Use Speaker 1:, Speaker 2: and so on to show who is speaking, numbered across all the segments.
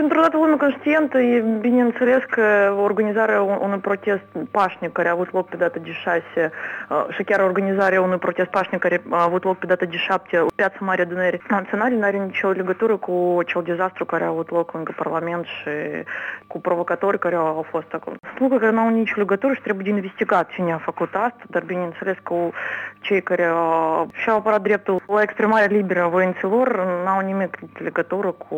Speaker 1: Pentru toată lumea conștientă, e bineînțeles că organizarea unui protest pașnic care a avut loc pe data de 6 și chiar organizarea unui protest pașnic care a avut loc pe data de 7 Piața Mare Adunării Naționale nu are nicio legătură cu cel dezastru care a avut loc lângă Parlament și cu provocatorii care au fost acolo. Sunt lucruri care nu au nicio legătură și trebuie de investigat cine a făcut asta, dar bineînțeles că cei care și-au apărat dreptul la exprimare liberă a voințelor n-au nimic de legătură cu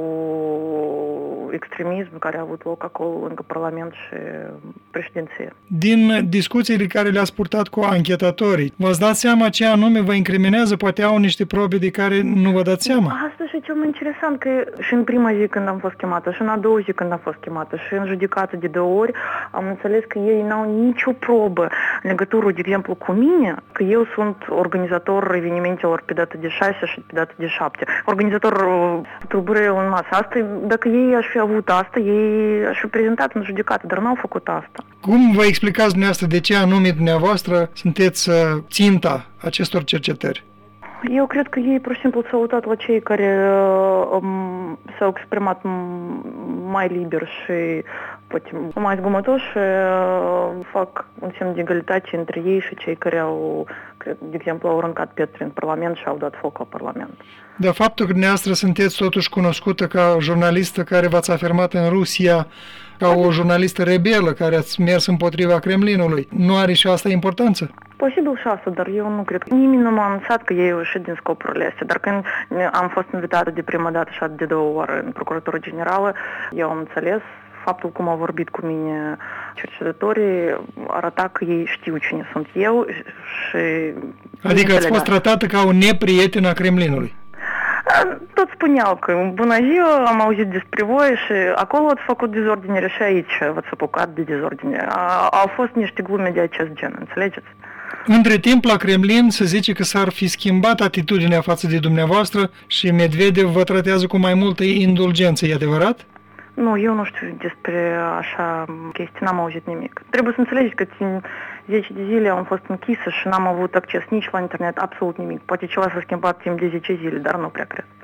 Speaker 1: extremism care a avut loc acolo lângă Parlament și președinție.
Speaker 2: Din discuțiile care le-ați purtat cu anchetatorii, v-ați dat seama ce anume vă incriminează? Poate au niște probe de care nu vă dați seama?
Speaker 1: Asta și cel mai interesant, că și în prima zi când am fost chemată, și în a doua zi când am fost chemată, și în judecată de 2 ori, am înțeles că ei n-au nicio probă în legătură, de exemplu, cu mine, că eu sunt organizator evenimentelor pe data de 6 și pe data de 7. Organizator tulburării în masă. Asta, dacă ei aș fi avut asta, ei aș fi prezentat în judecată, dar n-au făcut asta.
Speaker 2: Cum vă explicați dumneavoastră de ce anume dumneavoastră sunteți ținta acestor cercetări?
Speaker 1: Eu cred că ei pur și simplu s-au uitat la cei care s-au exprimat mai liber și poate mai zgomătoși și fac un semn de egalitate între ei și cei care au, de exemplu, au aruncat pietre în Parlament și au dat foc la Parlament.
Speaker 2: De faptul că dumneavoastră sunteți totuși cunoscută ca jurnalistă care v-ați afirmat în Rusia ca o jurnalistă rebelă care ați mers împotriva Kremlinului, nu are și asta importanță?
Speaker 1: Posibil și asta, dar eu nu cred. Nimeni nu m-a anunțat că ei au ieșit din scopurile astea, dar când am fost invitată de prima dată și de 2 ori în Procuratura Generală, eu am înțeles faptul cum au vorbit cu mine cercetătorii arăta că ei știu cine sunt eu și...
Speaker 2: Adică ați fost tratată ca un neprieten a Kremlinului.
Speaker 1: Tot spuneau că bună ziua, am auzit despre voi și acolo ați făcut dezordine și aici v-ați apucat de dezordine. Au fost niște glume de acest gen, înțelegeți?
Speaker 2: Între timp, la Kremlin se zice că s-ar fi schimbat atitudinea față de dumneavoastră și Medvedev vă tratează cu mai multă indulgență, e adevărat?
Speaker 1: Nu, eu nu știu despre așa chestii, n-am auzit nimic. Trebuie să înțelegeți că țin 10 de zile am fost închisă și n-am avut acces nici la internet, absolut nimic. Poate ceva s-a schimbat timp de 10 zile, dar nu prea cred.